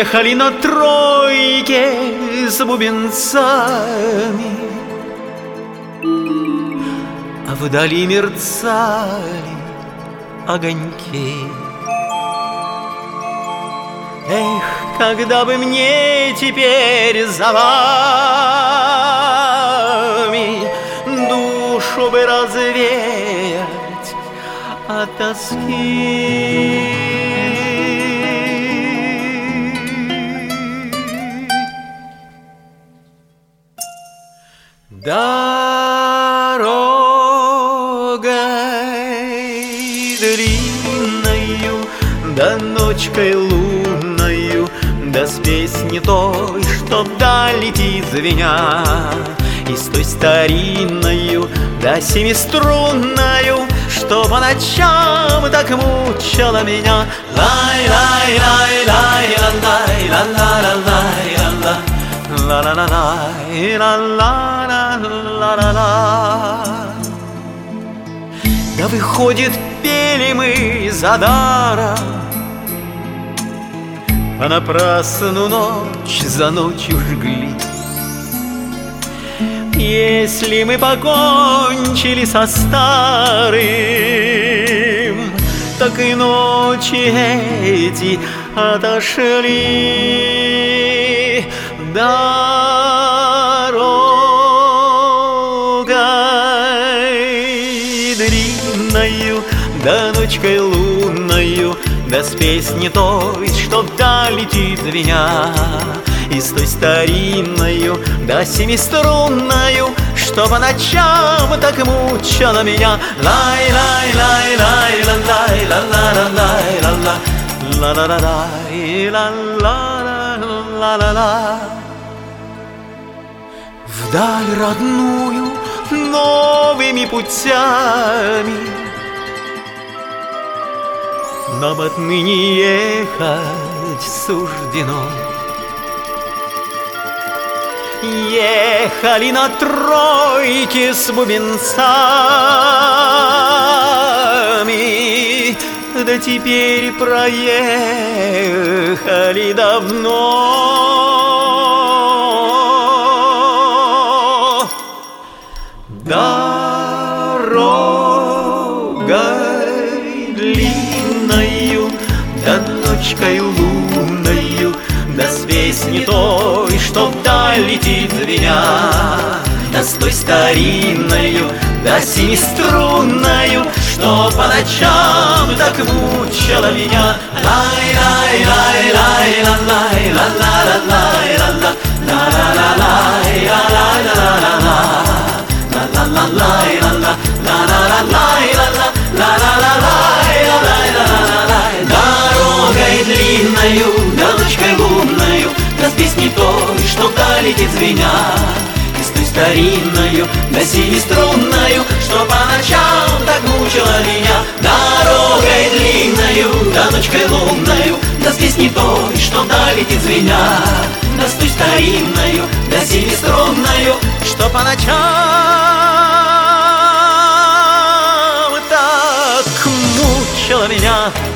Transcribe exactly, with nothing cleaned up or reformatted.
Ехали на тройке с бубенцами, а вдали мерцали огоньки. Эх, когда бы мне теперь за вами душу бы развеять от тоски. Дорогой длинною, да ночкой лунною, да с песни той, что вдаль летит звеня, и с той старинною, да семиструнною, что по ночам так мучила меня. Лай-лай-лай-лай-лай-лай-лай-лай-лай-лай. Ла-ла-ла-лай-ла-ла-ла-ла-ла-ла. Да выходит, пели мы за даром, а напрасну ночь за ночью жгли. Если мы покончили со старым, так и ночи эти отошли. Дорогой длинною, да ночкой лунною, да с песни той, что вдаль летит звеня, и с той старинною, да семиструнною, что по ночам так мучила меня. Лай-лай-лай-лай-лай-лай-лай-лай-лай-лай. Ла-ла-ла-лай-ла-ла-ла-ла-ла. Вдаль родную новыми путями нам отныне ехать суждено. Ехали на тройке с бубенцами, да теперь проехали давно. Дорогой длинною, да ночкой лунною, да с песни той, что вдаль летит звеня, да с той старинною, да семиструнною, что по ночам так мучила меня. Дорогой длинною, да ночкой лунною, да с песней той, что вдаль летит звеня, и с той старинною, да семиструнною, что по ночам так мучила меня. Дорогой длинною, да ночкой лунною, да с песней той, что вдаль летит звеня, да с той старинною, да семиструнною, что по ночам так мучила меня.